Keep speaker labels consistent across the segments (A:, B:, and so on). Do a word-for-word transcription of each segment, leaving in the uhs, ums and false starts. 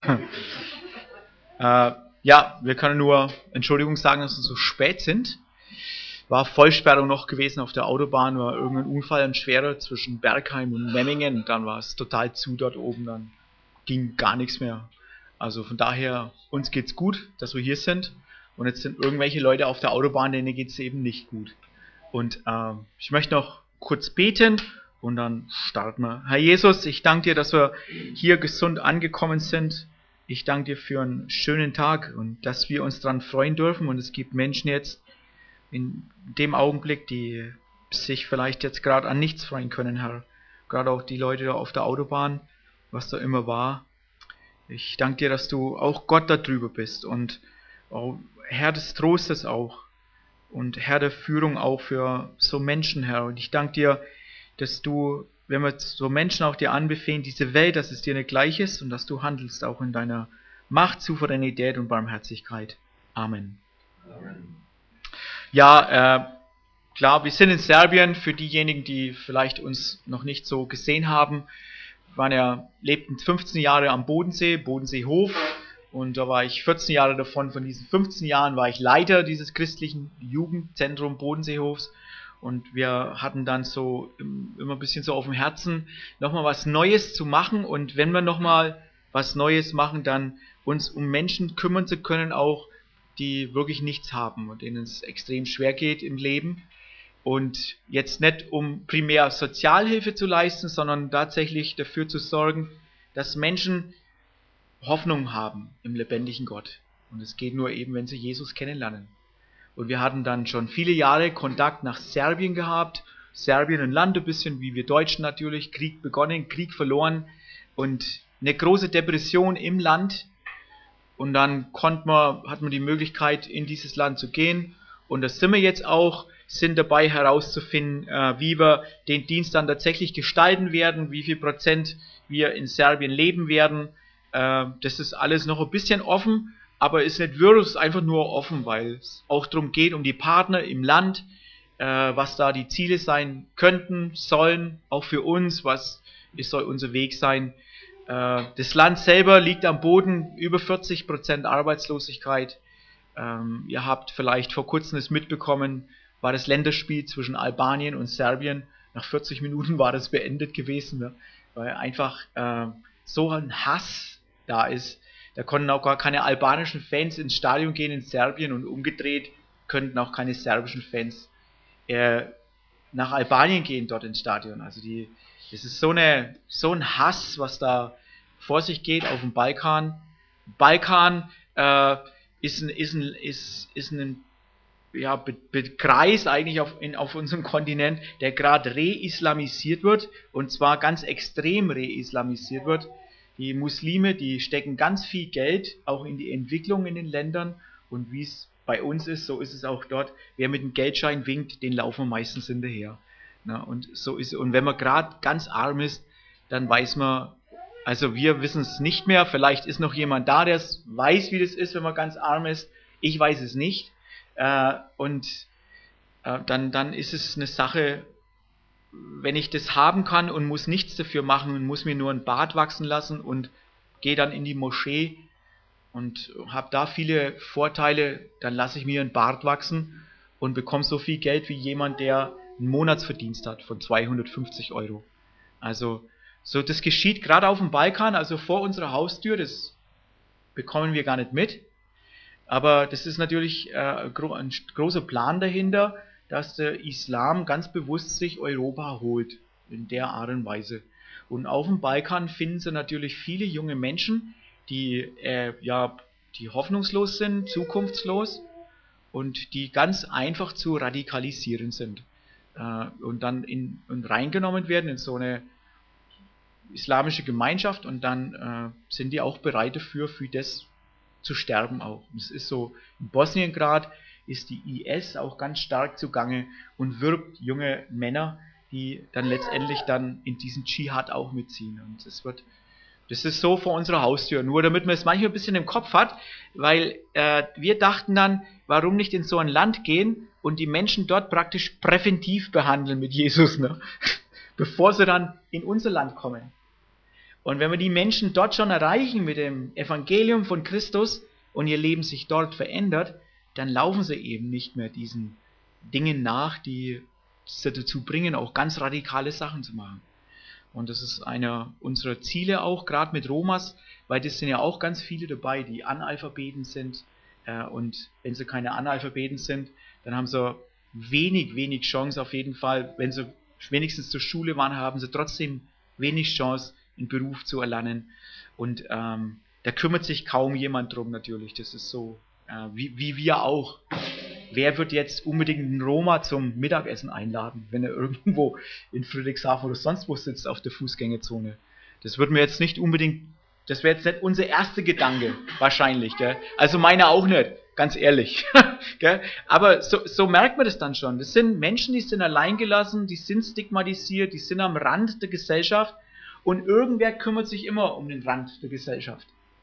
A: äh, ja, wir können nur Entschuldigung sagen, dass wir so spät sind. War Vollsperrung noch gewesen auf der Autobahn, war irgendein Unfall, ein schwerer zwischen Bergheim und Memmingen. Und dann war es total zu dort oben, dann ging gar nichts mehr. Also von daher, uns geht's gut, dass wir hier sind. Und jetzt sind irgendwelche Leute auf der Autobahn, denen geht's eben nicht gut. Und äh, ich möchte noch kurz beten und dann starten wir. Herr Jesus, ich danke dir, dass wir hier gesund angekommen sind. Ich danke dir für einen schönen Tag und dass wir uns daran freuen dürfen. Und es gibt Menschen jetzt in dem Augenblick, die sich vielleicht jetzt gerade an nichts freuen können, Herr. Gerade auch die Leute da auf der Autobahn, was da immer war. Ich danke dir, dass du auch Gott darüber bist und oh, Herr des Trostes auch und Herr der Führung auch für so Menschen, Herr. Und ich danke dir, dass du, wenn wir so Menschen auch dir anbefehlen, diese Welt, dass es dir nicht gleich ist und dass du handelst auch in deiner Macht, Souveränität und Barmherzigkeit. Amen. Amen. Ja, äh, klar, wir sind in Serbien. Für diejenigen, die vielleicht uns noch nicht so gesehen haben, waren ja, lebten fünfzehn Jahre am Bodensee, Bodenseehof. Und da war ich vierzehn Jahre davon, von diesen fünfzehn Jahren war ich Leiter dieses christlichen Jugendzentrum Bodenseehofs. Und wir hatten dann so immer ein bisschen so auf dem Herzen, nochmal was Neues zu machen. Und wenn wir nochmal was Neues machen, dann uns um Menschen kümmern zu können, auch die wirklich nichts haben und denen es extrem schwer geht im Leben. Und jetzt nicht um primär Sozialhilfe zu leisten, sondern tatsächlich dafür zu sorgen, dass Menschen Hoffnung haben im lebendigen Gott. Und es geht nur eben, wenn sie Jesus kennenlernen. Und wir hatten dann schon viele Jahre Kontakt nach Serbien gehabt. Serbien, ein Land, ein bisschen wie wir Deutschen natürlich. Krieg begonnen, Krieg verloren und eine große Depression im Land. Und dann konnte man, hat man die Möglichkeit, in dieses Land zu gehen. Und da sind wir jetzt auch, sind dabei herauszufinden, äh, wie wir den Dienst dann tatsächlich gestalten werden, wie viel Prozent wir in Serbien leben werden. Äh, das ist alles noch ein bisschen offen, aber ist nicht wirklich, ist einfach nur offen, weil es auch darum geht, um die Partner im Land, äh, was da die Ziele sein könnten, sollen, auch für uns, was soll unser Weg sein. Das Land selber liegt am Boden, über vierzig Prozent Arbeitslosigkeit. Ähm, ihr habt vielleicht vor kurzem es mitbekommen, war das Länderspiel zwischen Albanien und Serbien. Nach vierzig Minuten war das beendet gewesen, ne? Weil einfach äh, so ein Hass da ist. Da konnten auch gar keine albanischen Fans ins Stadion gehen in Serbien und umgedreht könnten auch keine serbischen Fans äh, nach Albanien gehen dort ins Stadion. Also die Es ist so, eine, so ein Hass, was da vor sich geht auf dem Balkan. Balkan äh, ist ein, ist ein, ist, ist ein ja, Be Be Kreis eigentlich auf, in, auf unserem Kontinent, der gerade re-islamisiert wird und zwar ganz extrem re-islamisiert wird. Die Muslime, die stecken ganz viel Geld auch in die Entwicklung in den Ländern und wie es bei uns ist, so ist es auch dort. Wer mit dem Geldschein winkt, den laufen wir meistens hinterher. Na, und so ist, und wenn man gerade ganz arm ist, dann weiß man, also wir wissen es nicht mehr, vielleicht ist noch jemand da, der es weiß, wie das ist, wenn man ganz arm ist. Ich weiß es nicht. Äh, und äh, dann, dann ist es eine Sache, wenn ich das haben kann und muss nichts dafür machen und muss mir nur ein Bart wachsen lassen und gehe dann in die Moschee und habe da viele Vorteile, dann lasse ich mir einen Bart wachsen und bekomme so viel Geld wie jemand, der einen Monatsverdienst hat von zweihundertfünfzig Euro. Also so, das geschieht gerade auf dem Balkan, also vor unserer Haustür, das bekommen wir gar nicht mit. Aber das ist natürlich äh, ein großer Plan dahinter, dass der Islam ganz bewusst sich Europa holt, in der Art und Weise. Und auf dem Balkan finden sie natürlich viele junge Menschen, die, äh, ja, die hoffnungslos sind, zukunftslos und die ganz einfach zu radikalisieren sind. Und dann in, und reingenommen werden in so eine islamische Gemeinschaft und dann äh, sind die auch bereit dafür, für das zu sterben auch. Und es ist so, in Bosnien gerade ist die I S auch ganz stark zugange und wirbt junge Männer, die dann letztendlich dann in diesen Dschihad auch mitziehen. Und das wird, das ist so vor unserer Haustür. Nur damit man es manchmal ein bisschen im Kopf hat, weil äh, wir dachten dann, warum nicht in so ein Land gehen und die Menschen dort praktisch präventiv behandeln mit Jesus, ne? Bevor sie dann in unser Land kommen. Und wenn wir die Menschen dort schon erreichen mit dem Evangelium von Christus und ihr Leben sich dort verändert, dann laufen sie eben nicht mehr diesen Dingen nach, die sie dazu bringen, auch ganz radikale Sachen zu machen. Und das ist einer unserer Ziele auch, gerade mit Romas, weil das sind ja auch ganz viele dabei, die Analphabeten sind. Äh, und wenn sie keine Analphabeten sind, dann haben sie wenig, wenig Chance auf jeden Fall. Wenn sie wenigstens zur Schule waren, haben sie trotzdem wenig Chance, einen Beruf zu erlernen. Und ähm, da kümmert sich kaum jemand drum natürlich. Das ist so, äh, wie, wie wir auch. Wer wird jetzt unbedingt einen Roma zum Mittagessen einladen, wenn er irgendwo in Friedrichshafen oder sonst wo sitzt auf der Fußgängerzone? Das würden wir jetzt nicht unbedingt, das wäre jetzt nicht unser erster Gedanke, wahrscheinlich. Gell? Also meiner auch nicht, ganz ehrlich. Gell? Aber so, so merkt man das dann schon. Das sind Menschen, die sind alleingelassen, die sind stigmatisiert, die sind am Rand der Gesellschaft und irgendwer kümmert sich immer um den Rand der Gesellschaft.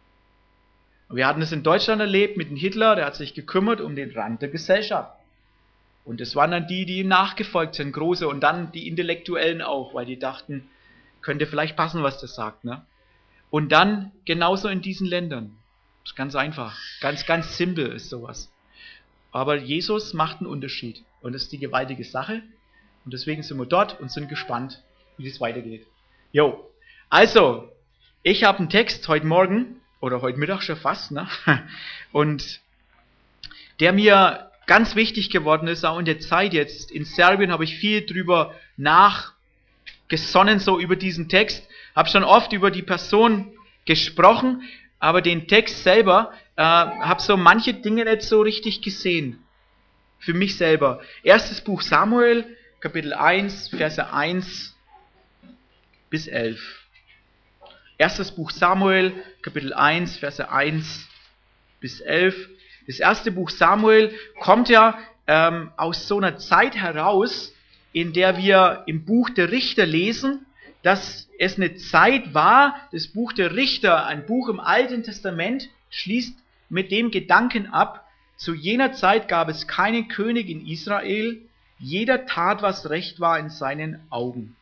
A: Wir hatten es in Deutschland erlebt mit dem Hitler, der hat sich gekümmert um den Rand der Gesellschaft. Und das waren dann die, die ihm nachgefolgt sind, große, und dann die Intellektuellen auch, weil die dachten, könnte vielleicht passen, was der sagt. Ne? Und dann genauso in diesen Ländern. Das ist ganz einfach, ganz, ganz simpel ist sowas. Aber Jesus macht einen Unterschied und das ist die gewaltige Sache. Und deswegen sind wir dort und sind gespannt, wie das weitergeht. Jo, also, ich habe einen Text heute Morgen, oder heute Mittag schon fast, ne? Und der mir ganz wichtig geworden ist, auch in der Zeit jetzt. In Serbien habe ich viel drüber nachgesonnen, so über diesen Text. Habe schon oft über die Person gesprochen, aber den Text selber äh, habe so manche Dinge nicht so richtig gesehen. Für mich selber. Erstes Buch Samuel, Kapitel eins, Verse eins bis elf. Erstes Buch Samuel, Kapitel eins, Verse eins bis elf. Das erste Buch Samuel kommt ja ähm, aus so einer Zeit heraus, in der wir im Buch der Richter lesen, dass es eine Zeit war, das Buch der Richter, ein Buch im Alten Testament, schließt mit dem Gedanken ab, zu jener Zeit gab es keinen König in Israel, jeder tat, was recht war in seinen Augen.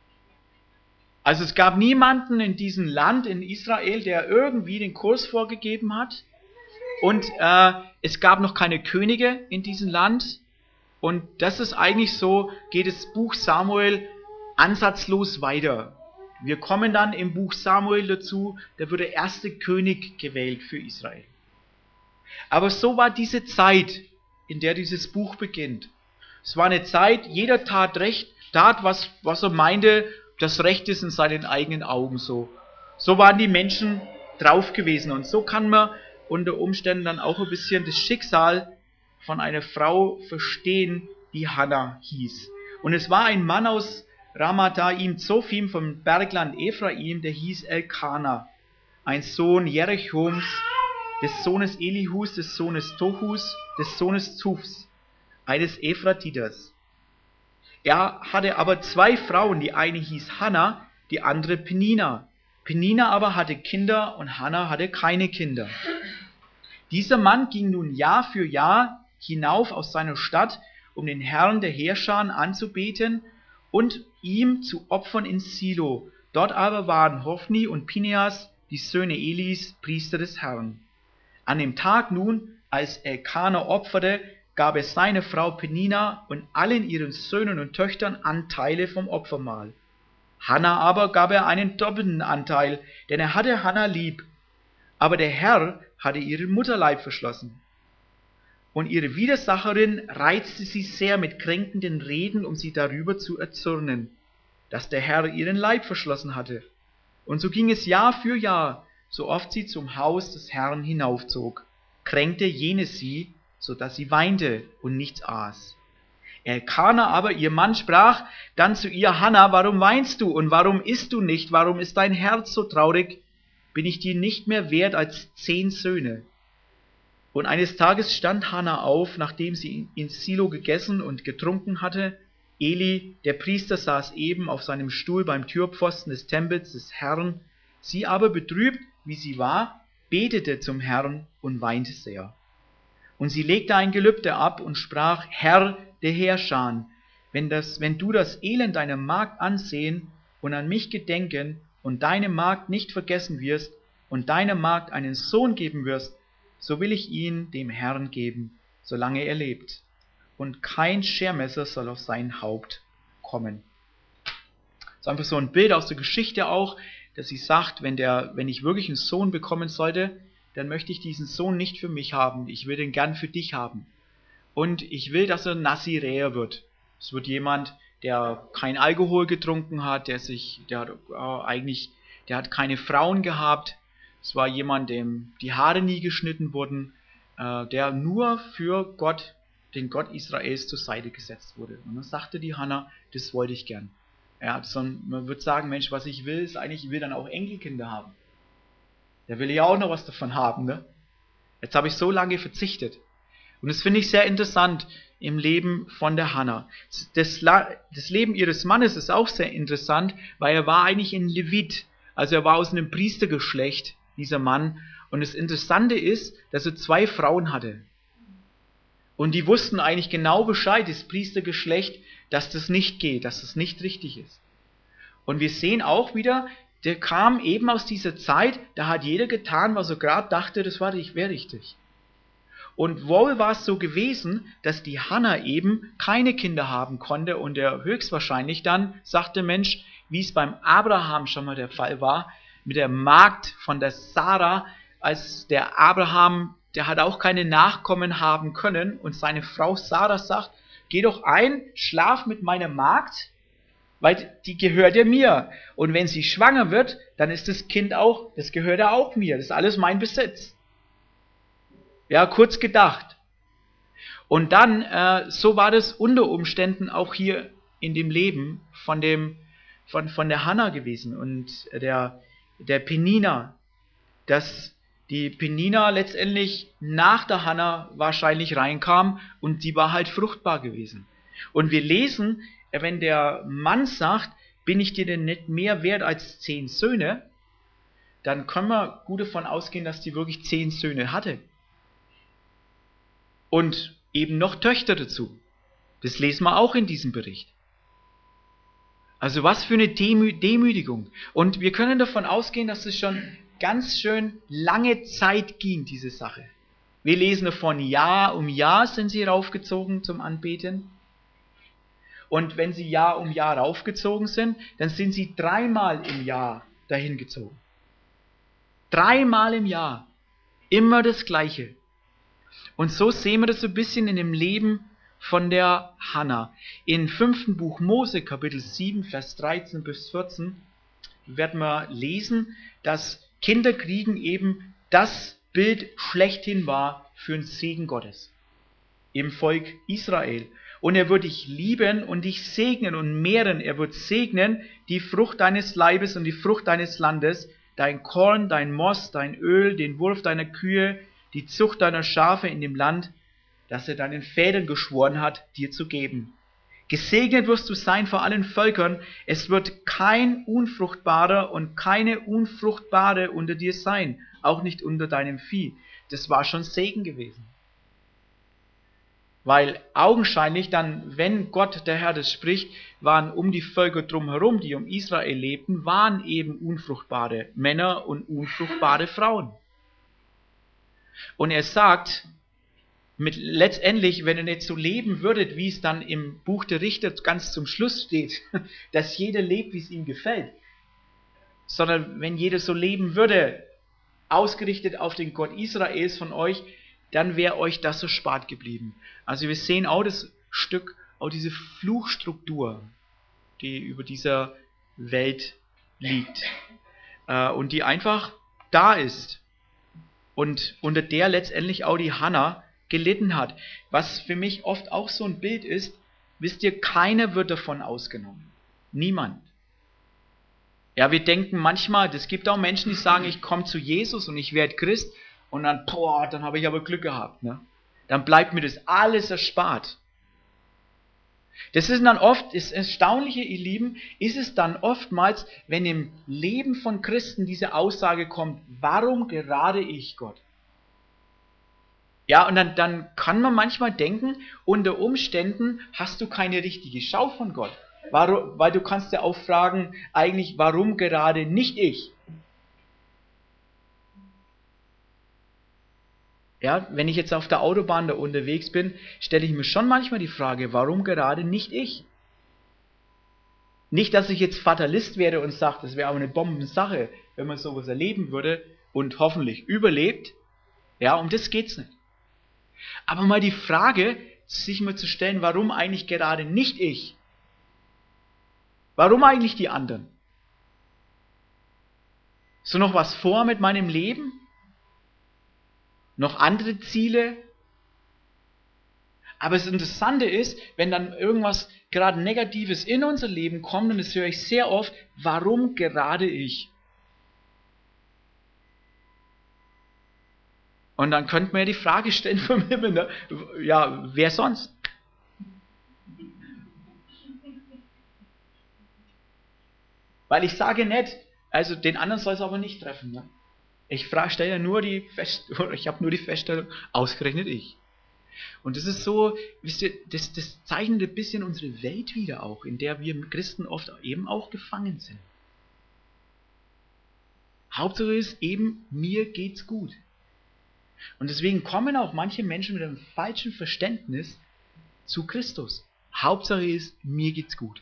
A: Also es gab niemanden in diesem Land, in Israel, der irgendwie den Kurs vorgegeben hat. Und äh, es gab noch keine Könige in diesem Land. Und das ist eigentlich so, geht das Buch Samuel ansatzlos weiter. Wir kommen dann im Buch Samuel dazu, da wird der erste König gewählt für Israel. Aber so war diese Zeit, in der dieses Buch beginnt. Es war eine Zeit, jeder tat recht, tat, was, was er meinte, das Recht ist in seinen eigenen Augen so. So waren die Menschen drauf gewesen. Und so kann man unter Umständen dann auch ein bisschen das Schicksal von einer Frau verstehen, die Hannah hieß. Und es war ein Mann aus Ramathaim Zophim vom Bergland Ephraim, der hieß Elkana, ein Sohn Jerichoms, des Sohnes Elihus, des Sohnes Tohus, des Sohnes Zufs, eines Ephratiters. Er hatte aber zwei Frauen, die eine hieß Hannah, die andere Penina. Penina aber hatte Kinder und Hannah hatte keine Kinder. Dieser Mann ging nun Jahr für Jahr hinauf aus seiner Stadt, um den Herrn der Heerscharen anzubeten und ihm zu opfern in Silo. Dort aber waren Hophni und Pinehas, die Söhne Elis, Priester des Herrn. An dem Tag nun, als Elkana opferte, gab er seiner Frau Penina und allen ihren Söhnen und Töchtern Anteile vom Opfermahl. Hannah aber gab er einen doppelten Anteil, denn er hatte Hannah lieb. Aber der Herr hatte ihren Mutterleib verschlossen. Und ihre Widersacherin reizte sie sehr mit kränkenden Reden, um sie darüber zu erzürnen, dass der Herr ihren Leib verschlossen hatte. Und so ging es Jahr für Jahr, so oft sie zum Haus des Herrn hinaufzog, kränkte jene sie, so dass sie weinte und nichts aß. Elkana aber, ihr Mann, sprach dann zu ihr: Hannah, warum weinst du und warum isst du nicht? Warum ist dein Herz so traurig? Bin ich dir nicht mehr wert als zehn Söhne? Und eines Tages stand Hannah auf, nachdem sie in Silo gegessen und getrunken hatte. Eli, der Priester, saß eben auf seinem Stuhl beim Türpfosten des Tempels des Herrn. Sie aber, betrübt, wie sie war, betete zum Herrn und weinte sehr. Und sie legte ein Gelübde ab und sprach: Herr der Heerscharen, wenn, das, wenn du das Elend deiner Magd ansehen und an mich gedenken und deine Magd nicht vergessen wirst und deiner Magd einen Sohn geben wirst, so will ich ihn dem Herrn geben, solange er lebt. Und kein Schermesser soll auf sein Haupt kommen. Das ist einfach so ein Bild aus der Geschichte auch, dass sie sagt, wenn, der, wenn ich wirklich einen Sohn bekommen sollte, dann möchte ich diesen Sohn nicht für mich haben, ich will den gern für dich haben. Und ich will, dass er Naziräer wird. Es wird jemand, der kein Alkohol getrunken hat, der sich, der hat äh, eigentlich, der hat keine Frauen gehabt. Es war jemand, dem die Haare nie geschnitten wurden, äh, der nur für Gott, den Gott Israels, zur Seite gesetzt wurde. Und dann sagte die Hannah, das wollte ich gern. Ja, so ein, man würde sagen, Mensch, was ich will, ist eigentlich, ich will dann auch Enkelkinder haben. Der will ja auch noch was davon haben, ne? Jetzt habe ich so lange verzichtet. Und das finde ich sehr interessant im Leben von der Hannah. Das, das Leben ihres Mannes ist auch sehr interessant, weil er war eigentlich ein Levit. Also er war aus einem Priestergeschlecht, dieser Mann. Und das Interessante ist, dass er zwei Frauen hatte. Und die wussten eigentlich genau Bescheid, das Priestergeschlecht, dass das nicht geht, dass das nicht richtig ist. Und wir sehen auch wieder, der kam eben aus dieser Zeit, da hat jeder getan, was er gerade dachte, das war wäre richtig. Und wohl war es so gewesen, dass die Hannah eben keine Kinder haben konnte und er höchstwahrscheinlich dann sagte, Mensch, wie es beim Abraham schon mal der Fall war, mit der Magd von der Sarah, als der Abraham, der hat auch keine Nachkommen haben können und seine Frau Sarah sagt, geh doch ein, schlaf mit meiner Magd, weil die gehört ja mir. Und wenn sie schwanger wird, dann ist das Kind auch, das gehört ja auch mir, das ist alles mein Besitz. Ja, kurz gedacht. Und dann, äh, so war das unter Umständen auch hier in dem Leben von, dem, von, von der Hannah gewesen und der, der Penina, dass die Penina letztendlich nach der Hannah wahrscheinlich reinkam und sie war halt fruchtbar gewesen. Und wir lesen, wenn der Mann sagt, bin ich dir denn nicht mehr wert als zehn Söhne, dann können wir gut davon ausgehen, dass die wirklich zehn Söhne hatte. Und eben noch Töchter dazu. Das lesen wir auch in diesem Bericht. Also was für eine Demü Demütigung. Und wir können davon ausgehen, dass es schon ganz schön lange Zeit ging, diese Sache. Wir lesen davon, Jahr um Jahr sind sie raufgezogen zum Anbeten. Und wenn sie Jahr um Jahr raufgezogen sind, dann sind sie dreimal im Jahr dahin gezogen. Dreimal im Jahr. Immer das Gleiche. Und so sehen wir das so ein bisschen in dem Leben von der Hannah. Im fünften Buch Mose, Kapitel sieben, Vers dreizehn bis vierzehn, werden wir lesen, dass Kinderkriegen eben das Bild schlechthin war für den Segen Gottes im Volk Israel. Und er wird dich lieben und dich segnen und mehren. Er wird segnen die Frucht deines Leibes und die Frucht deines Landes, dein Korn, dein Most, dein Öl, den Wurf deiner Kühe, die Zucht deiner Schafe in dem Land, das er deinen Vätern geschworen hat, dir zu geben. Gesegnet wirst du sein vor allen Völkern, es wird kein Unfruchtbarer und keine Unfruchtbare unter dir sein, auch nicht unter deinem Vieh. Das war schon Segen gewesen. Weil augenscheinlich dann, wenn Gott, der Herr, das spricht, waren um die Völker drumherum, die um Israel lebten, waren eben unfruchtbare Männer und unfruchtbare Frauen. Und er sagt, mit, letztendlich, wenn ihr nicht so leben würdet, wie es dann im Buch der Richter ganz zum Schluss steht, dass jeder lebt, wie es ihm gefällt, sondern wenn jeder so leben würde, ausgerichtet auf den Gott Israels von euch, dann wäre euch das so spart geblieben. Also wir sehen auch das Stück, auch diese Fluchstruktur, die über dieser Welt liegt äh, und die einfach da ist und unter der letztendlich auch die Hannah gelitten hat. Was für mich oft auch so ein Bild ist, wisst ihr, keiner wird davon ausgenommen. Niemand. Ja, wir denken manchmal, es gibt auch Menschen, die sagen, ich komme zu Jesus und ich werde Christ und dann, boah, dann habe ich aber Glück gehabt. Ne? Dann bleibt mir das alles erspart. Das ist dann oft, das Erstaunliche, ihr Lieben, ist es dann oftmals, wenn im Leben von Christen diese Aussage kommt, warum gerade ich, Gott? Ja, und dann, dann kann man manchmal denken, unter Umständen hast du keine richtige Schau von Gott. Warum, weil du kannst ja auch fragen, eigentlich, warum gerade nicht ich? Ja, wenn ich jetzt auf der Autobahn da unterwegs bin, stelle ich mir schon manchmal die Frage, warum gerade nicht ich? Nicht, dass ich jetzt Fatalist wäre und sage, das wäre aber eine Bombensache, wenn man sowas erleben würde und hoffentlich überlebt. Ja, um das geht's nicht. Aber mal die Frage, sich mal zu stellen, warum eigentlich gerade nicht ich? Warum eigentlich die anderen? Ist so noch was vor mit meinem Leben? Noch andere Ziele? Aber das Interessante ist, wenn dann irgendwas gerade Negatives in unser Leben kommt, und das höre ich sehr oft, warum gerade ich? Und dann könnte man ja die Frage stellen vom Himmel, ne? Ja, wer sonst? Weil ich sage nicht, also den anderen soll es aber nicht treffen. Ne? Ich stelle ja nur die Fest, oder ich habe nur die Feststellung, ausgerechnet ich. Und das ist so, wisst ihr, das, das zeichnet ein bisschen unsere Welt wieder auch, in der wir Christen oft eben auch gefangen sind. Hauptsache ist eben, mir geht's gut. Und deswegen kommen auch manche Menschen mit einem falschen Verständnis zu Christus. Hauptsache ist, mir geht's gut.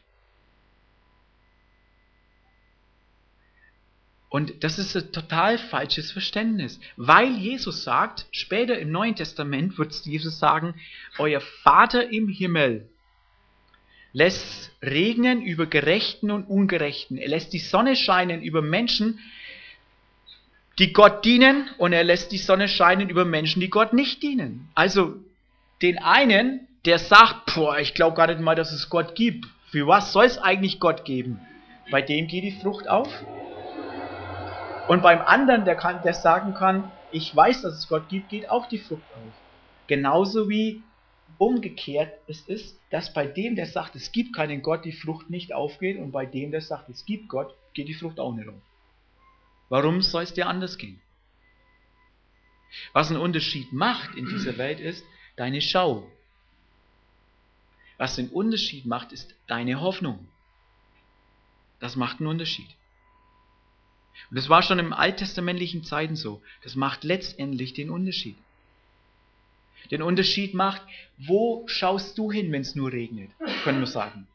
A: Und das ist ein total falsches Verständnis, weil Jesus sagt, später im Neuen Testament wird Jesus sagen, euer Vater im Himmel lässt regnen über Gerechten und Ungerechten. Er lässt die Sonne scheinen über Menschen, die Gott dienen, und er lässt die Sonne scheinen über Menschen, die Gott nicht dienen. Also den einen, der sagt, boah, ich glaube gar nicht mal, dass es Gott gibt. Für was soll es eigentlich Gott geben? Bei dem geht die Frucht auf. Und beim anderen, der, kann, der sagen kann, ich weiß, dass es Gott gibt, geht auch die Frucht auf. Genauso wie umgekehrt es ist, dass bei dem, der sagt, es gibt keinen Gott, die Frucht nicht aufgeht, und bei dem, der sagt, es gibt Gott, geht die Frucht auch nicht auf. Warum soll es dir anders gehen? Was einen Unterschied macht in dieser Welt ist deine Schau. Was den Unterschied macht, ist deine Hoffnung. Das macht einen Unterschied. Und das war schon im alttestamentlichen Zeiten so. Das macht letztendlich den Unterschied. Den Unterschied macht, wo schaust du hin, wenn es nur regnet, können wir sagen.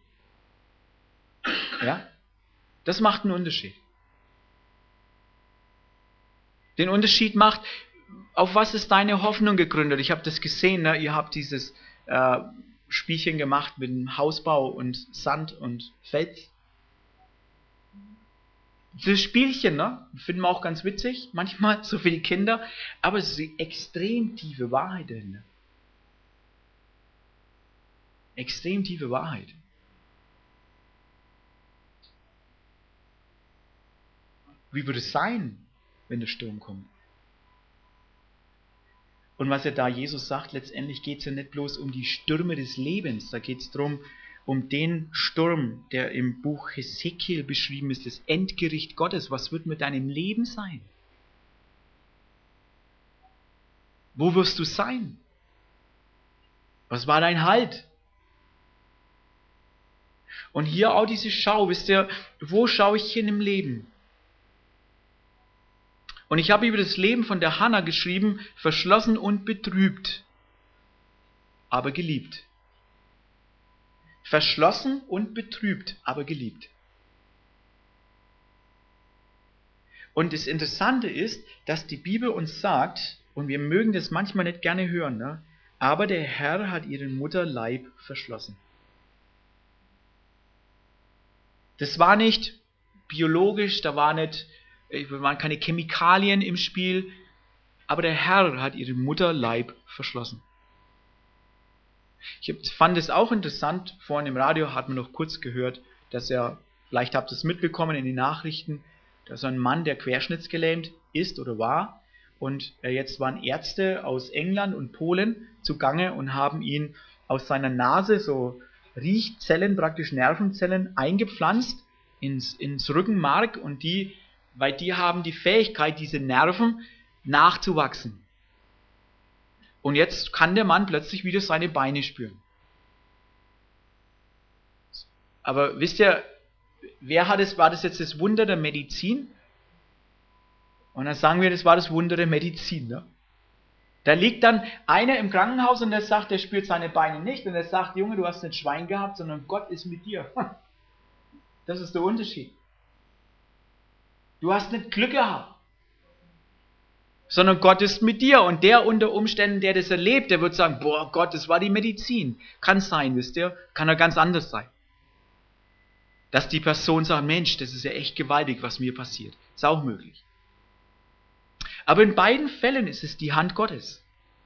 A: Ja? Das macht einen Unterschied. Den Unterschied macht, auf was ist deine Hoffnung gegründet? Ich habe das gesehen, ne? Ihr habt dieses äh, Spielchen gemacht mit dem Hausbau und Sand und Fels. Das Spielchen, ne? Finden wir auch ganz witzig, manchmal, so für die Kinder, aber es ist eine extrem tiefe Wahrheit drin. Ne? Extrem tiefe Wahrheit. Wie würde es sein, wenn der Sturm kommt? Und was ja da Jesus sagt, letztendlich geht es ja nicht bloß um die Stürme des Lebens, da geht es darum, um den Sturm, der im Buch Hesekiel beschrieben ist, das Endgericht Gottes. Was wird mit deinem Leben sein? Wo wirst du sein? Was war dein Halt? Und hier auch diese Schau, wisst ihr, wo schaue ich hin im Leben? Und ich habe über das Leben von der Hannah geschrieben, verschlossen und betrübt, aber geliebt. Verschlossen und betrübt, aber geliebt. Und das Interessante ist, dass die Bibel uns sagt, und wir mögen das manchmal nicht gerne hören, ne? Aber der Herr hat ihren Mutterleib verschlossen. Das war nicht biologisch, da war nicht, waren keine Chemikalien im Spiel, aber der Herr hat ihren Mutterleib verschlossen. Ich fand es auch interessant, vorhin im Radio hat man noch kurz gehört, dass er, vielleicht habt ihr es mitbekommen in den Nachrichten, dass ein Mann, der querschnittsgelähmt ist oder war, und jetzt waren Ärzte aus England und Polen zugange und haben ihn aus seiner Nase so Riechzellen, praktisch Nervenzellen, eingepflanzt ins, ins Rückenmark, und die, weil die haben die Fähigkeit, diese Nerven nachzuwachsen. Und jetzt kann der Mann plötzlich wieder seine Beine spüren. Aber wisst ihr, wer hat es, war das jetzt das Wunder der Medizin? Und dann sagen wir, das war das Wunder der Medizin. Ne? Da liegt dann einer im Krankenhaus und der sagt, der spürt seine Beine nicht. Und der sagt, Junge, du hast nicht Schwein gehabt, sondern Gott ist mit dir. Das ist der Unterschied. Du hast nicht Glück gehabt, sondern Gott ist mit dir. Und der unter Umständen, der das erlebt, der wird sagen, boah Gott, das war die Medizin. Kann sein, wisst ihr, kann ja ganz anders sein. Dass die Person sagt, Mensch, das ist ja echt gewaltig, was mir passiert. Ist auch möglich. Aber in beiden Fällen ist es die Hand Gottes.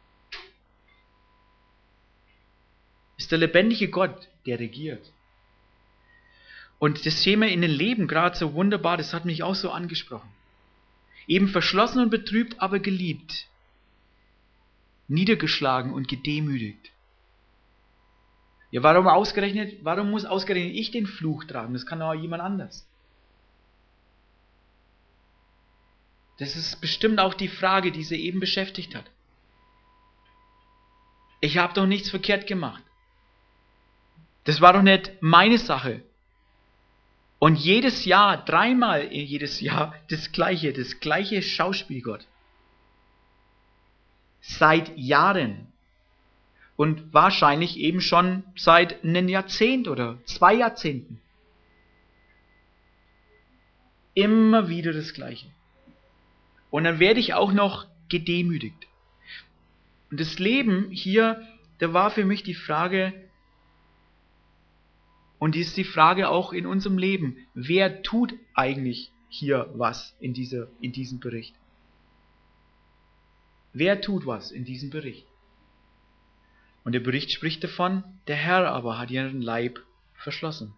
A: Ist der lebendige Gott, der regiert. Und das sehen wir in den Leben gerade so wunderbar, das hat mich auch so angesprochen. Eben verschlossen und betrübt, aber geliebt. Niedergeschlagen und gedemütigt. Ja, warum ausgerechnet, warum muss ausgerechnet ich den Fluch tragen? Das kann auch jemand anders. Das ist bestimmt auch die Frage, die sie eben beschäftigt hat. Ich habe doch nichts verkehrt gemacht. Das war doch nicht meine Sache. Und jedes Jahr, dreimal jedes Jahr, das gleiche, das gleiche Schauspiel, Gott. Seit Jahren. Und wahrscheinlich eben schon seit einem Jahrzehnt oder zwei Jahrzehnten. Immer wieder das Gleiche. Und dann werde ich auch noch gedemütigt. Und das Leben hier, da war für mich die Frage, und die ist die Frage auch in unserem Leben, wer tut eigentlich hier was in, dieser, in diesem Bericht? Wer tut was in diesem Bericht? Und der Bericht spricht davon, der Herr aber hat ihren Leib verschlossen.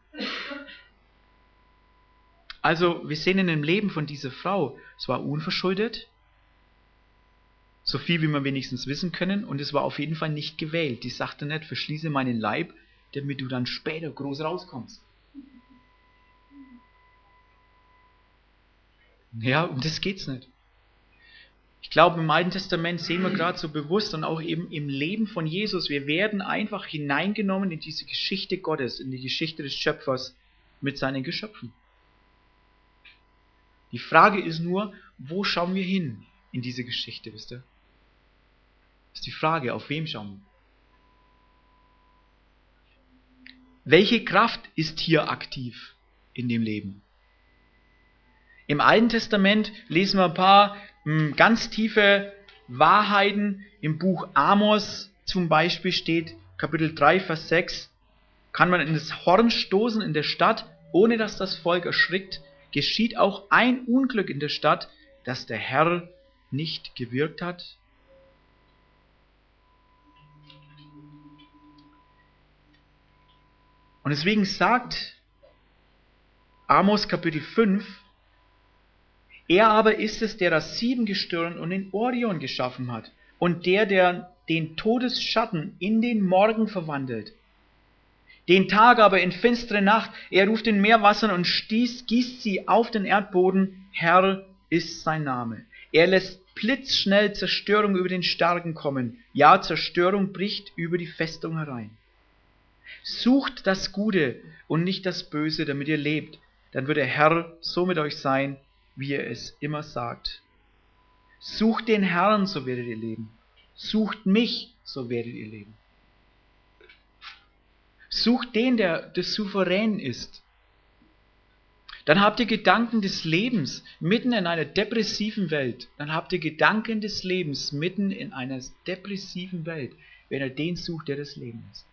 A: Also wir sehen in dem Leben von dieser Frau, es war unverschuldet, so viel wie wir wenigstens wissen können, und es war auf jeden Fall nicht gewählt. Die sagte nicht, verschließe meinen Leib, damit du dann später groß rauskommst. Ja, um das geht's nicht. Ich glaube, im Alten Testament sehen wir gerade so bewusst und auch eben im Leben von Jesus, wir werden einfach hineingenommen in diese Geschichte Gottes, in die Geschichte des Schöpfers mit seinen Geschöpfen. Die Frage ist nur, wo schauen wir hin in diese Geschichte, wisst ihr? Das ist die Frage, auf wem schauen wir? Welche Kraft ist hier aktiv in dem Leben? Im Alten Testament lesen wir ein paar mh, ganz tiefe Wahrheiten. Im Buch Amos zum Beispiel steht, Kapitel drei, Vers sechs, kann man in das Horn stoßen in der Stadt, ohne dass das Volk erschrickt, geschieht auch ein Unglück in der Stadt, das der Herr nicht gewirkt hat. Und deswegen sagt Amos Kapitel fünf, er aber ist es, der das Siebengestirn und den Orion geschaffen hat und der, der den Todesschatten in den Morgen verwandelt. Den Tag aber in finstere Nacht, er ruft in Meerwassern und stieß, gießt sie auf den Erdboden, Herr ist sein Name. Er lässt blitzschnell Zerstörung über den Starken kommen, ja, Zerstörung bricht über die Festung herein. Sucht das Gute und nicht das Böse, damit ihr lebt, dann wird der Herr so mit euch sein, wie er es immer sagt. Sucht den Herrn, so werdet ihr leben. Sucht mich, so werdet ihr leben. Sucht den, der des Souverän ist. Dann habt ihr Gedanken des Lebens mitten in einer depressiven Welt. Dann habt ihr Gedanken des Lebens mitten in einer depressiven Welt, wenn ihr den sucht, der das Leben ist.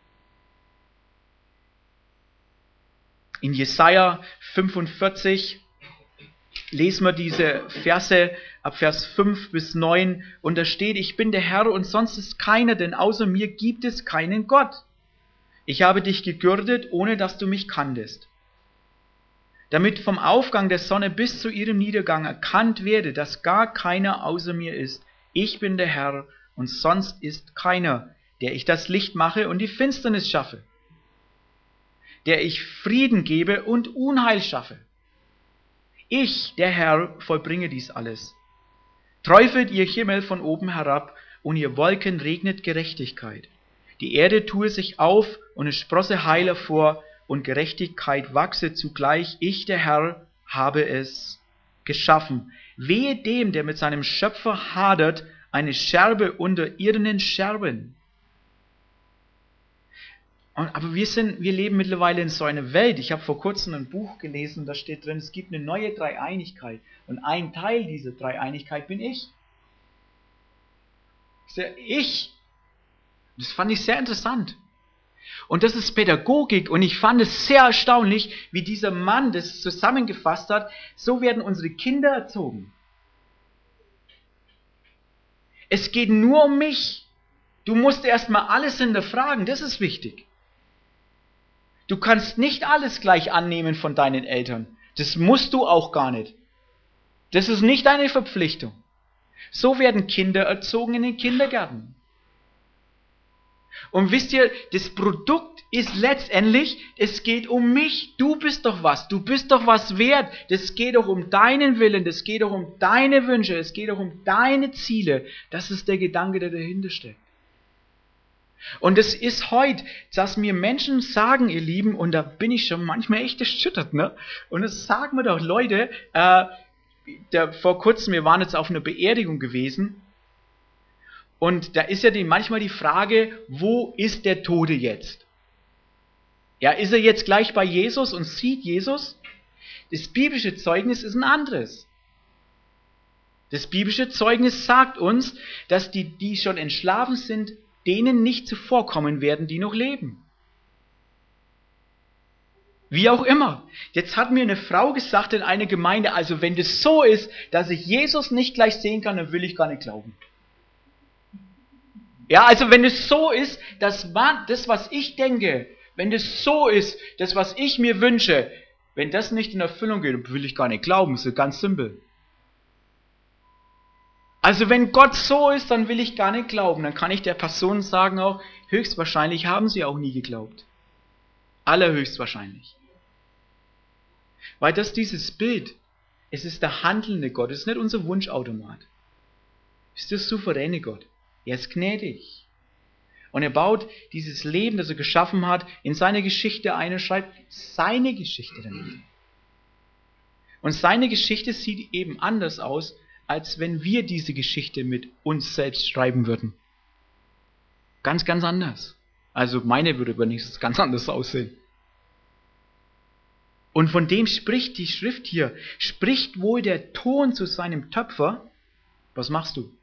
A: In Jesaja fünfundvierzig lesen wir diese Verse ab Vers fünf bis neun und da steht, ich bin der Herr und sonst ist keiner, denn außer mir gibt es keinen Gott. Ich habe dich gegürtet, ohne dass du mich kanntest, damit vom Aufgang der Sonne bis zu ihrem Niedergang erkannt werde, dass gar keiner außer mir ist. Ich bin der Herr und sonst ist keiner, der ich das Licht mache und die Finsternis schaffe, der ich Frieden gebe und Unheil schaffe. Ich, der Herr, vollbringe dies alles. Träufelt ihr Himmel von oben herab und ihr Wolken regnet Gerechtigkeit. Die Erde tue sich auf und es sprosse Heil hervor und Gerechtigkeit wachse zugleich. Ich, der Herr, habe es geschaffen. Wehe dem, der mit seinem Schöpfer hadert, eine Scherbe unter irdenen Scherben. Und, aber wir, sind, wir leben mittlerweile in so einer Welt. Ich habe vor kurzem ein Buch gelesen, da steht drin, es gibt eine neue Dreieinigkeit. Und ein Teil dieser Dreieinigkeit bin ich. Ich. Das fand ich sehr interessant. Und das ist Pädagogik und ich fand es sehr erstaunlich, wie dieser Mann das zusammengefasst hat. So werden unsere Kinder erzogen. Es geht nur um mich. Du musst erstmal alles hinterfragen, das ist wichtig. Du kannst nicht alles gleich annehmen von deinen Eltern. Das musst du auch gar nicht. Das ist nicht deine Verpflichtung. So werden Kinder erzogen in den Kindergärten. Und wisst ihr, das Produkt ist letztendlich, es geht um mich. Du bist doch was, du bist doch was wert. Das geht doch um deinen Willen, das geht doch um deine Wünsche, es geht doch um deine Ziele. Das ist der Gedanke, der dahinter steckt. Und es ist heute, dass mir Menschen sagen, ihr Lieben, und da bin ich schon manchmal echt erschüttert, ne? Und das sagen mir doch Leute, äh, der, vor kurzem, wir waren jetzt auf einer Beerdigung gewesen, und da ist ja die, manchmal die Frage, wo ist der Tote jetzt? Ja, ist er jetzt gleich bei Jesus und sieht Jesus? Das biblische Zeugnis ist ein anderes. Das biblische Zeugnis sagt uns, dass die, die schon entschlafen sind, denen nicht zuvorkommen werden, die noch leben. Wie auch immer. Jetzt hat mir eine Frau gesagt in einer Gemeinde, also wenn das so ist, dass ich Jesus nicht gleich sehen kann, dann will ich gar nicht glauben. Ja, also wenn es so ist, dass das, was ich denke, wenn das so ist, das, was ich mir wünsche, wenn das nicht in Erfüllung geht, dann will ich gar nicht glauben. Das ist ganz simpel. Also wenn Gott so ist, dann will ich gar nicht glauben. Dann kann ich der Person sagen auch, höchstwahrscheinlich haben sie auch nie geglaubt. Allerhöchstwahrscheinlich. Weil das dieses Bild, es ist der handelnde Gott, es ist nicht unser Wunschautomat. Es ist der souveräne Gott. Er ist gnädig. Und er baut dieses Leben, das er geschaffen hat, in seine Geschichte ein und schreibt seine Geschichte damit. Und seine Geschichte sieht eben anders aus, als wenn wir diese Geschichte mit uns selbst schreiben würden. Ganz, ganz anders. Also meine würde wenigstens ganz anders aussehen. Und von dem spricht die Schrift hier. Spricht wohl der Ton zu seinem Töpfer? Was machst du?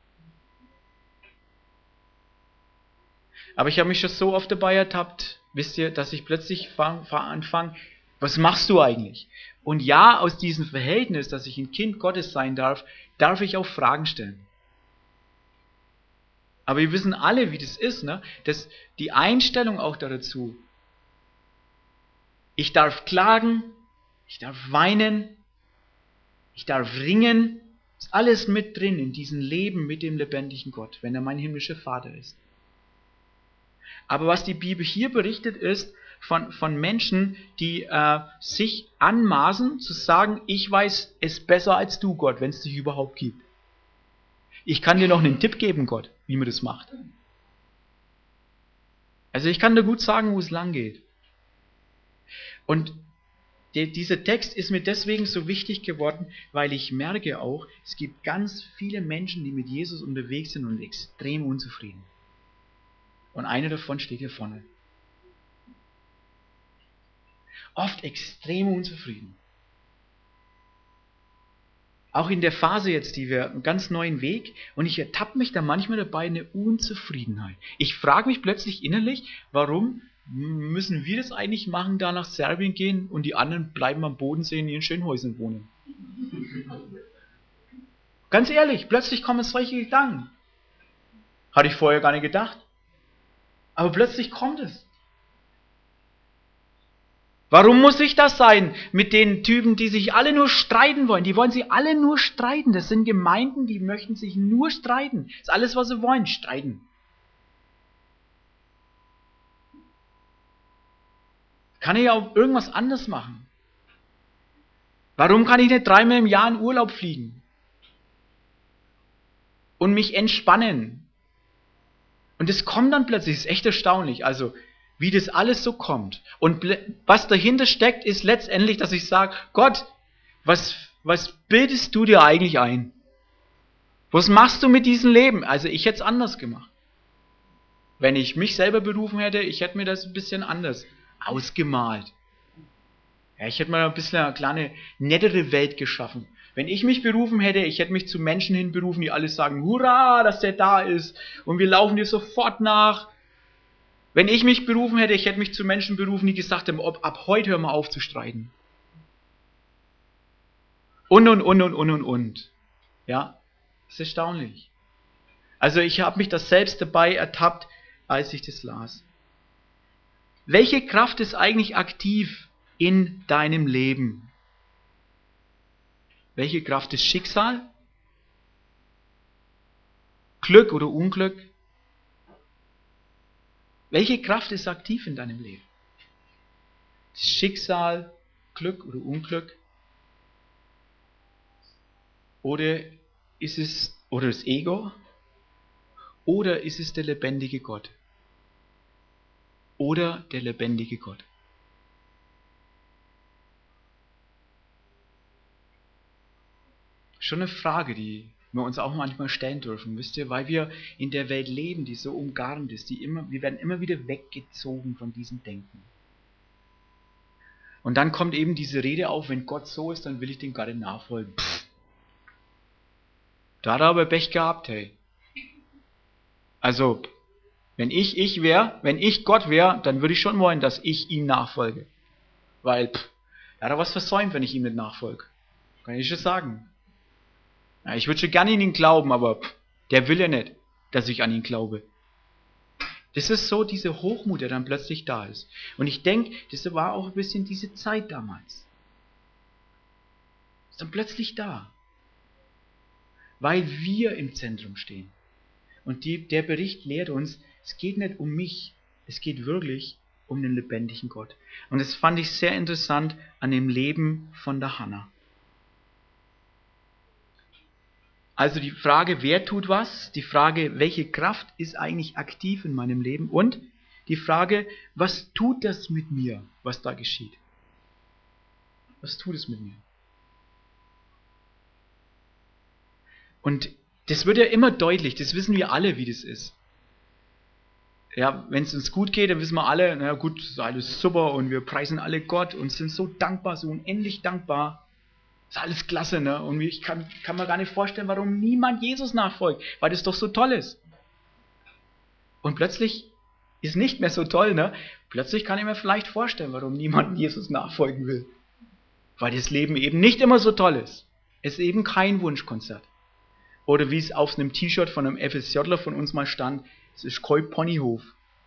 A: Aber ich habe mich schon so oft dabei ertappt, wisst ihr, dass ich plötzlich anfange, was machst du eigentlich? Und ja, aus diesem Verhältnis, dass ich ein Kind Gottes sein darf, darf ich auch Fragen stellen. Aber wir wissen alle, wie das ist, ne? Dass die Einstellung auch dazu, ich darf klagen, ich darf weinen, ich darf ringen, ist alles mit drin in diesem Leben mit dem lebendigen Gott, wenn er mein himmlischer Vater ist. Aber was die Bibel hier berichtet ist, von, von Menschen, die äh, sich anmaßen zu sagen, ich weiß es besser als du, Gott, wenn es dich überhaupt gibt. Ich kann dir noch einen Tipp geben, Gott, wie man das macht. Also ich kann dir gut sagen, wo es lang geht. Und die, dieser Text ist mir deswegen so wichtig geworden, weil ich merke auch, es gibt ganz viele Menschen, die mit Jesus unterwegs sind und extrem unzufrieden. Und einer davon steht hier vorne. Oft extrem unzufrieden. Auch in der Phase jetzt, die wir, einen ganz neuen Weg, und ich ertappe mich da manchmal dabei, eine Unzufriedenheit. Ich frage mich plötzlich innerlich, warum müssen wir das eigentlich machen, da nach Serbien gehen und die anderen bleiben am Bodensee in ihren schönen Häusern wohnen? Ganz ehrlich, plötzlich kommen solche Gedanken. Hatte ich vorher gar nicht gedacht. Aber plötzlich kommt es. Warum muss ich das sein mit den Typen, die sich alle nur streiten wollen? Die wollen sich alle nur streiten. Das sind Gemeinden, die möchten sich nur streiten. Das ist alles, was sie wollen, streiten. Kann ich auch irgendwas anderes machen? Warum kann ich nicht dreimal im Jahr in Urlaub fliegen? Und mich entspannen? Und es kommt dann plötzlich, das ist echt erstaunlich. Also, wie das alles so kommt. Und was dahinter steckt, ist letztendlich, dass ich sage, Gott, was, was bildest du dir eigentlich ein? Was machst du mit diesem Leben? Also ich hätte es anders gemacht. Wenn ich mich selber berufen hätte, ich hätte mir das ein bisschen anders ausgemalt. Ja, ich hätte mal ein bisschen eine kleine, nettere Welt geschaffen. Wenn ich mich berufen hätte, ich hätte mich zu Menschen hin berufen, die alle sagen, hurra, dass der da ist und wir laufen dir sofort nach. Wenn ich mich berufen hätte, ich hätte mich zu Menschen berufen, die gesagt haben, ob, ab heute hör mal auf zu streiten. Und, und, und, und, und, und, und. Ja, das ist erstaunlich. Also ich habe mich das selbst dabei ertappt, als ich das las. Welche Kraft ist eigentlich aktiv in deinem Leben? Welche Kraft ist Schicksal? Glück oder Unglück? Welche Kraft ist aktiv in deinem Leben? Schicksal, Glück oder Unglück? Oder ist es oder das Ego? Oder ist es der lebendige Gott? Oder der lebendige Gott? Schon eine Frage, die wir uns auch manchmal stellen dürfen, wisst ihr, weil wir in der Welt leben, die so umgarnt ist, die immer, wir werden immer wieder weggezogen von diesem Denken. Und dann kommt eben diese Rede auf, wenn Gott so ist, dann will ich dem gar nicht nachfolgen. Pff. Da hat er aber Pech gehabt, hey. Also, wenn ich ich wäre, wenn ich Gott wäre, dann würde ich schon wollen, dass ich ihm nachfolge. Weil, pff, da hat er was versäumt, wenn ich ihm nicht nachfolge. Kann ich schon sagen. Ja, ich würde schon gerne an ihn glauben, aber pff, der will ja nicht, dass ich an ihn glaube. Das ist so diese Hochmut, der dann plötzlich da ist. Und ich denke, das war auch ein bisschen diese Zeit damals. Ist dann plötzlich da. Weil wir im Zentrum stehen. Und die, der Bericht lehrt uns, es geht nicht um mich, es geht wirklich um den lebendigen Gott. Und das fand ich sehr interessant an dem Leben von der Hannah. Also die Frage, wer tut was? Die Frage, welche Kraft ist eigentlich aktiv in meinem Leben? Und die Frage, was tut das mit mir, was da geschieht? Was tut es mit mir? Und das wird ja immer deutlich, das wissen wir alle, wie das ist. Ja, wenn es uns gut geht, dann wissen wir alle, na gut, ist alles super und wir preisen alle Gott und sind so dankbar, so unendlich dankbar. Ist alles klasse, ne? Und ich kann, kann mir gar nicht vorstellen, warum niemand Jesus nachfolgt, weil das doch so toll ist. Und plötzlich ist nicht mehr so toll, ne? Plötzlich kann ich mir vielleicht vorstellen, warum niemand Jesus nachfolgen will. Weil das Leben eben nicht immer so toll ist. Es ist eben kein Wunschkonzert. Oder wie es auf einem T-Shirt von einem FSJler von uns mal stand, es ist kein Ponyhof.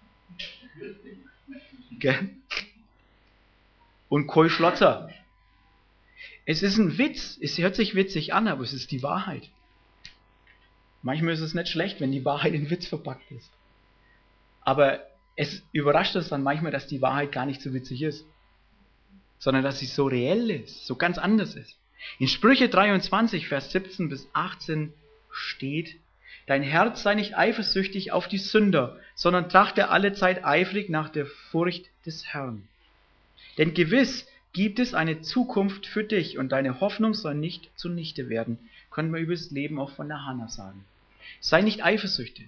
A: Gell? Und kein Schlotzer. Es ist ein Witz, es hört sich witzig an, aber es ist die Wahrheit. Manchmal ist es nicht schlecht, wenn die Wahrheit in Witz verpackt ist. Aber es überrascht uns dann manchmal, dass die Wahrheit gar nicht so witzig ist, sondern dass sie so reell ist, so ganz anders ist. In Sprüche dreiundzwanzig, Vers siebzehn bis achtzehn steht, dein Herz sei nicht eifersüchtig auf die Sünder, sondern trachte allezeit eifrig nach der Furcht des Herrn. Denn gewiss gibt es eine Zukunft für dich und deine Hoffnung soll nicht zunichte werden. Können wir über das Leben auch von der Hannah sagen. Sei nicht eifersüchtig.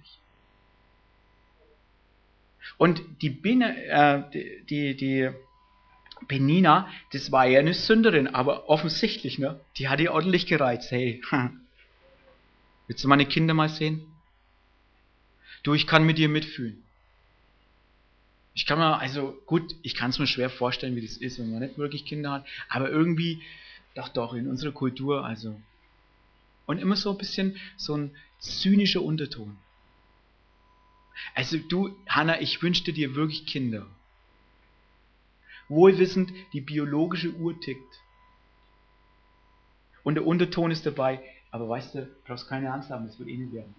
A: Und die, Bine, äh, die, die, die Penina, das war ja eine Sünderin, aber offensichtlich, ne? Die hat ihr ordentlich gereizt. Hey, willst du meine Kinder mal sehen? Du, ich kann mit dir mitfühlen. Ich kann mir, also gut, ich kann es mir schwer vorstellen, wie das ist, wenn man nicht wirklich Kinder hat, aber irgendwie, doch doch, in unserer Kultur, also. Und immer so ein bisschen so ein zynischer Unterton. Also du, Hannah, ich wünschte dir wirklich Kinder. Wohlwissend, die biologische Uhr tickt. Und der Unterton ist dabei, aber weißt du, du brauchst keine Angst haben, das wird eh nicht werden.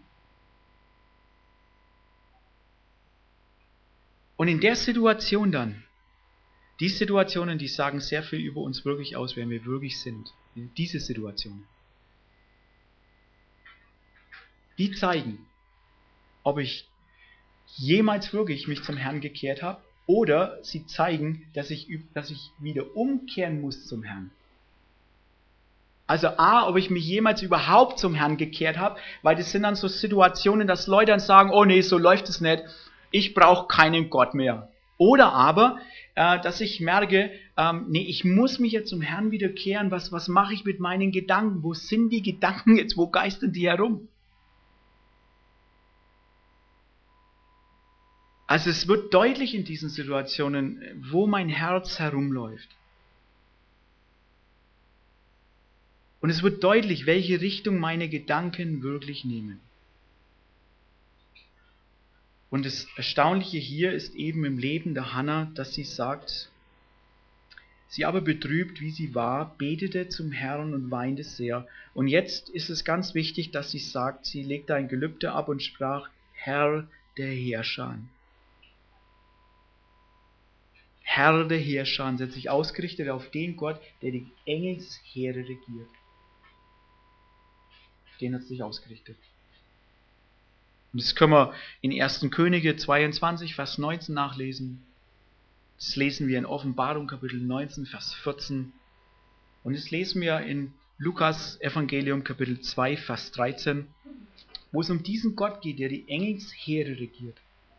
A: Und in der Situation dann, die Situationen, die sagen sehr viel über uns wirklich aus, wer wir wirklich sind. Diese Situationen. Die zeigen, ob ich jemals wirklich mich zum Herrn gekehrt habe oder sie zeigen, dass ich, dass ich wieder umkehren muss zum Herrn. Also A, ob ich mich jemals überhaupt zum Herrn gekehrt habe, weil das sind dann so Situationen, dass Leute dann sagen, oh nee, so läuft es nicht, ich brauche keinen Gott mehr. Oder aber, äh, dass ich merke, ähm, nee, ich muss mich jetzt zum Herrn wieder kehren, was, was mache ich mit meinen Gedanken, wo sind die Gedanken jetzt, wo geistern die herum? Also es wird deutlich in diesen Situationen, wo mein Herz herumläuft. Und es wird deutlich, welche Richtung meine Gedanken wirklich nehmen. Und das Erstaunliche hier ist eben im Leben der Hannah, dass sie sagt, sie aber betrübt, wie sie war, betete zum Herrn und weinte sehr. Und jetzt ist es ganz wichtig, dass sie sagt, sie legte ein Gelübde ab und sprach, Herr der Heerschar. Herr der Heerschar, sie hat sich ausgerichtet auf den Gott, der die Engelsheere regiert. Den hat sich ausgerichtet. Und das können wir in ersten Könige zweiundzwanzig, Vers neunzehn nachlesen. Das lesen wir in Offenbarung, Kapitel neunzehn, Vers vierzehn. Und das lesen wir in Lukas Evangelium, Kapitel zwei, Vers dreizehn, wo es um diesen Gott geht, der die Engelsheere regiert.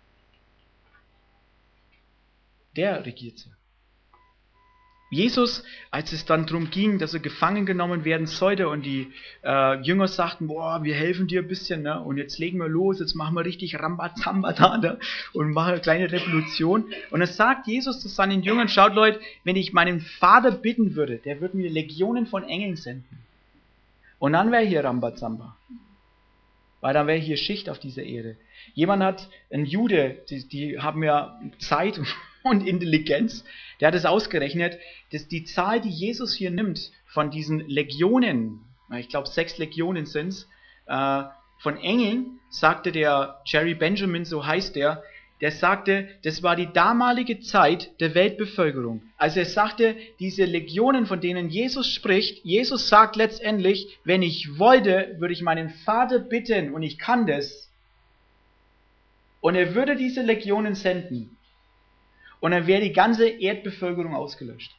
A: Der regiert sie. Jesus, als es dann darum ging, dass er gefangen genommen werden sollte und die äh, Jünger sagten, boah, wir helfen dir ein bisschen, ne? Und jetzt legen wir los, jetzt machen wir richtig Rambazamba da, ne? Und machen eine kleine Revolution. Und dann sagt Jesus zu seinen Jüngern, schaut Leute, wenn ich meinen Vater bitten würde, der würde mir Legionen von Engeln senden. Und dann wäre hier Rambazamba. Weil dann wäre hier Schicht auf dieser Erde. Jemand hat, ein Jude, die, die haben ja Zeit und Intelligenz, der hat es ausgerechnet, dass die Zahl, die Jesus hier nimmt, von diesen Legionen, ich glaube sechs Legionen sind es, äh, von Engeln, sagte der Jerry Benjamin, so heißt der, der sagte, das war die damalige Zeit der Weltbevölkerung. Also er sagte, diese Legionen, von denen Jesus spricht, Jesus sagt letztendlich, wenn ich wollte, würde ich meinen Vater bitten und ich kann das. Und er würde diese Legionen senden. Und dann wäre die ganze Erdbevölkerung ausgelöscht.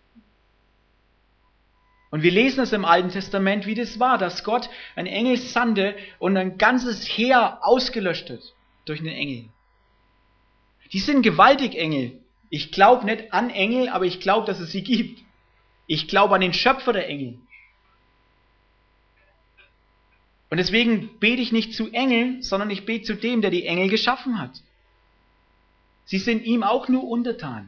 A: Und wir lesen es im Alten Testament, wie das war, dass Gott einen Engel sandte und ein ganzes Heer ausgelöscht hat durch einen Engel. Die sind gewaltig, Engel. Ich glaube nicht an Engel, aber ich glaube, dass es sie gibt. Ich glaube an den Schöpfer der Engel. Und deswegen bete ich nicht zu Engeln, sondern ich bete zu dem, der die Engel geschaffen hat. Sie sind ihm auch nur untertan.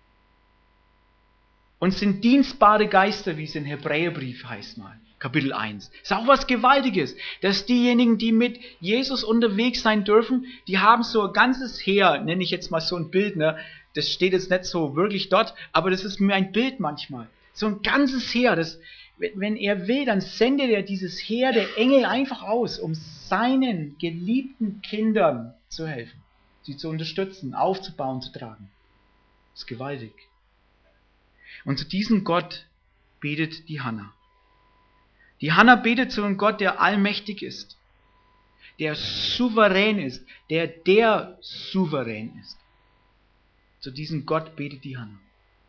A: Und sind dienstbare Geister, wie es in Hebräerbrief heißt mal. Kapitel eins. Ist auch was Gewaltiges, dass diejenigen, die mit Jesus unterwegs sein dürfen, die haben so ein ganzes Heer, nenne ich jetzt mal so ein Bild, ne? Das steht jetzt nicht so wirklich dort, aber das ist mir ein Bild manchmal. So ein ganzes Heer, das, wenn er will, dann sendet er dieses Heer der Engel einfach aus, um seinen geliebten Kindern zu helfen. Sie zu unterstützen, aufzubauen, zu tragen. Das ist gewaltig. Und zu diesem Gott betet die Hannah. Die Hannah betet zu einem Gott, der allmächtig ist, der souverän ist, der der souverän ist. Zu diesem Gott betet die Hannah.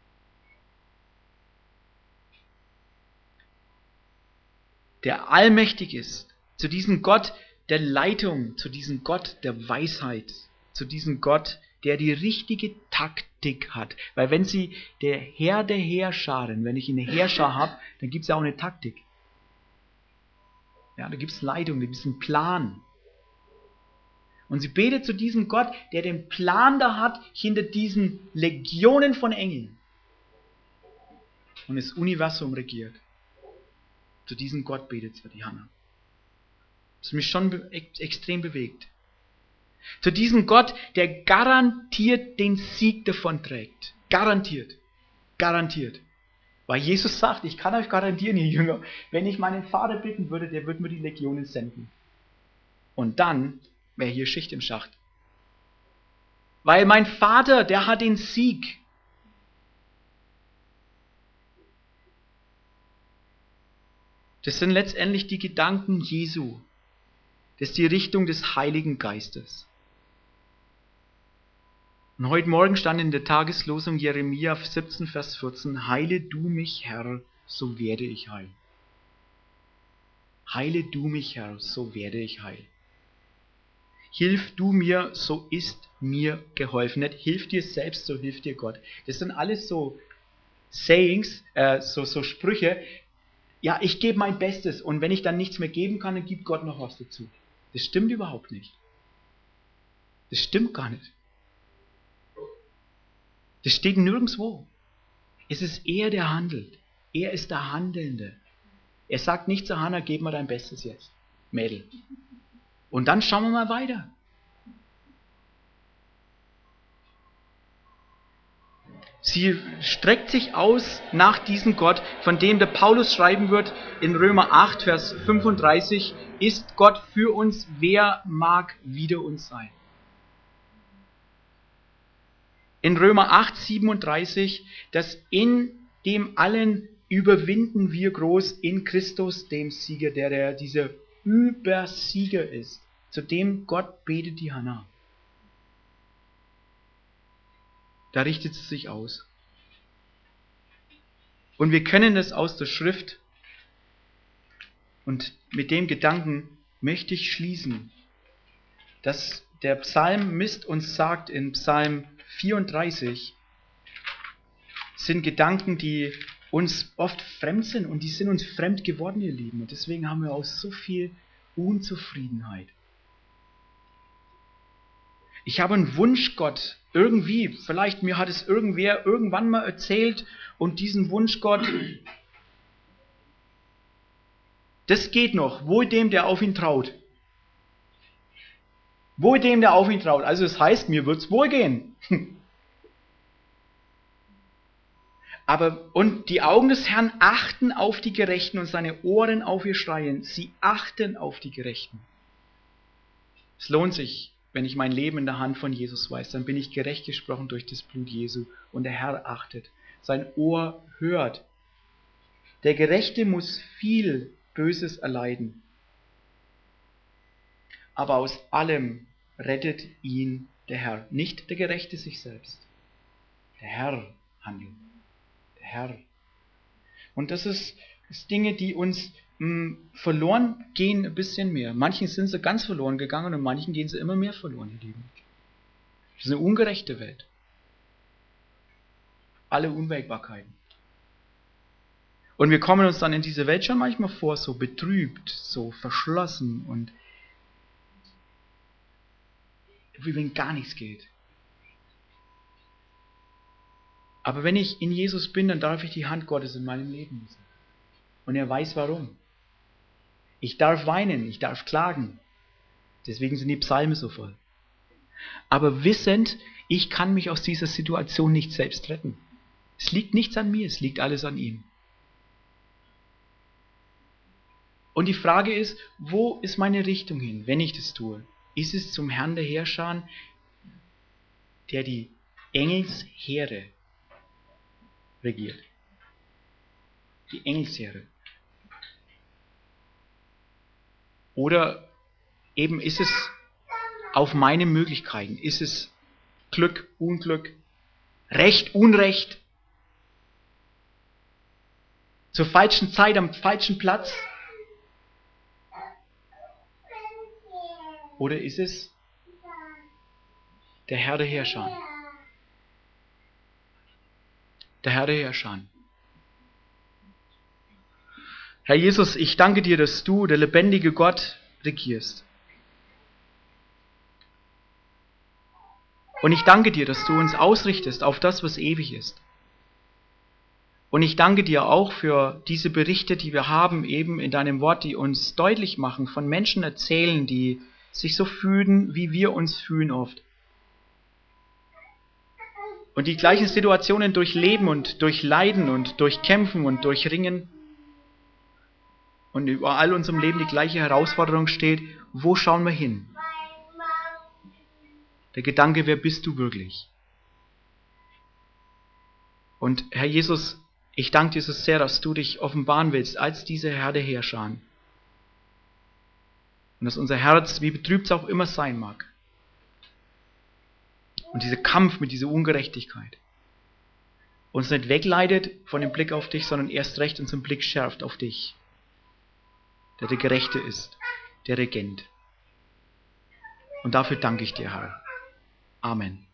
A: Der allmächtig ist, zu diesem Gott der Leitung, zu diesem Gott der Weisheit, zu diesem Gott, der die richtige Taktik hat. Weil wenn sie der Herr der Heerscharen, wenn ich eine Heerschar habe, dann gibt es ja auch eine Taktik. Ja, da gibt es Leitung, da gibt es einen Plan. Und sie betet zu diesem Gott, der den Plan da hat, hinter diesen Legionen von Engeln. Und das Universum regiert. Zu diesem Gott betet sie, die Hannah. Das mich schon be- extrem bewegt. Zu diesem Gott, der garantiert den Sieg davon trägt. Garantiert. Garantiert. Weil Jesus sagt, ich kann euch garantieren, ihr Jünger, wenn ich meinen Vater bitten würde, der würde mir die Legionen senden. Und dann wäre hier Schicht im Schacht. Weil mein Vater, der hat den Sieg. Das sind letztendlich die Gedanken Jesu. Das ist die Richtung des Heiligen Geistes. Und heute Morgen stand in der Tageslosung Jeremia siebzehn, Vers vierzehn, heile du mich, Herr, so werde ich heil. Heile du mich, Herr, so werde ich heil. Hilf du mir, so ist mir geholfen. Nicht hilf dir selbst, so hilft dir Gott. Das sind alles so Sayings, äh, so, so Sprüche. Ja, ich gebe mein Bestes und wenn ich dann nichts mehr geben kann, dann gibt Gott noch was dazu. Das stimmt überhaupt nicht. Das stimmt gar nicht. Das steht nirgendwo. Es ist er, der handelt. Er ist der Handelnde. Er sagt nicht zu Hannah, gib mir dein Bestes jetzt, Mädel. Und dann schauen wir mal weiter. Sie streckt sich aus nach diesem Gott, von dem der Paulus schreiben wird in Römer acht, Vers fünfunddreißig, ist Gott für uns, wer mag wider uns sein? In Römer acht, siebenunddreißig, dass in dem allen überwinden wir groß in Christus, dem Sieger, der, der dieser Übersieger ist. Zu dem Gott betet die Hannah. Da richtet sie sich aus. Und wir können das aus der Schrift. Und mit dem Gedanken möchte ich schließen, dass der Psalmist uns sagt in Psalm vierunddreißig, sind Gedanken, die uns oft fremd sind und die sind uns fremd geworden, ihr Lieben. Und deswegen haben wir auch so viel Unzufriedenheit. Ich habe einen Wunsch, Gott, irgendwie, vielleicht mir hat es irgendwer irgendwann mal erzählt und diesen Wunsch, Gott, das geht noch, wohl dem, der auf ihn traut. Wohl dem, der auf ihn traut. Also es heißt, mir wird es wohl gehen. Aber, und die Augen des Herrn achten auf die Gerechten und seine Ohren auf ihr Schreien. Sie achten auf die Gerechten. Es lohnt sich, wenn ich mein Leben in der Hand von Jesus weiß, dann bin ich gerecht gesprochen durch das Blut Jesu und der Herr achtet. Sein Ohr hört. Der Gerechte muss viel Böses erleiden. Aber aus allem rettet ihn der Herr. Nicht der Gerechte sich selbst. Der Herr handelt. Der Herr. Und das ist, ist Dinge, die uns mh, verloren gehen ein bisschen mehr. Manchen sind sie ganz verloren gegangen und manchen gehen sie immer mehr verloren, ihr Lieben. Das ist eine ungerechte Welt. Alle Unwägbarkeiten. Und wir kommen uns dann in diese Welt schon manchmal vor, so betrübt, so verschlossen und wie wenn gar nichts geht. Aber wenn ich in Jesus bin, dann darf ich die Hand Gottes in meinem Leben lesen. Und er weiß warum. Ich darf weinen, ich darf klagen. Deswegen sind die Psalmen so voll. Aber wissend, ich kann mich aus dieser Situation nicht selbst retten. Es liegt nichts an mir, es liegt alles an ihm. Und die Frage ist, wo ist meine Richtung hin, wenn ich das tue? Ist es zum Herrn der Heerscharen, der die Engelsheere regiert? Die Engelsheere. Oder eben ist es auf meine Möglichkeiten? Ist es Glück, Unglück, Recht, Unrecht? Zur falschen Zeit, am falschen Platz? Oder ist es der Herr der Heerscharen? Der Herr der Heerscharen. Herr Jesus, ich danke dir, dass du, der lebendige Gott, regierst. Und ich danke dir, dass du uns ausrichtest auf das, was ewig ist. Und ich danke dir auch für diese Berichte, die wir haben, eben in deinem Wort, die uns deutlich machen, von Menschen erzählen, die sich so fühlen, wie wir uns fühlen oft. Und die gleichen Situationen durchleben und durchleiden und durchkämpfen und durchringen. Und über all unserem Leben die gleiche Herausforderung steht, wo schauen wir hin? Der Gedanke, wer bist du wirklich? Und Herr Jesus, ich danke dir so sehr, dass du dich offenbaren willst als dieser Herr der Heerscharen. Und dass unser Herz, wie betrübt es auch immer sein mag, und dieser Kampf mit dieser Ungerechtigkeit uns nicht wegleitet von dem Blick auf dich, sondern erst recht unseren Blick schärft auf dich, der der Gerechte ist, der Regent. Und dafür danke ich dir, Herr. Amen.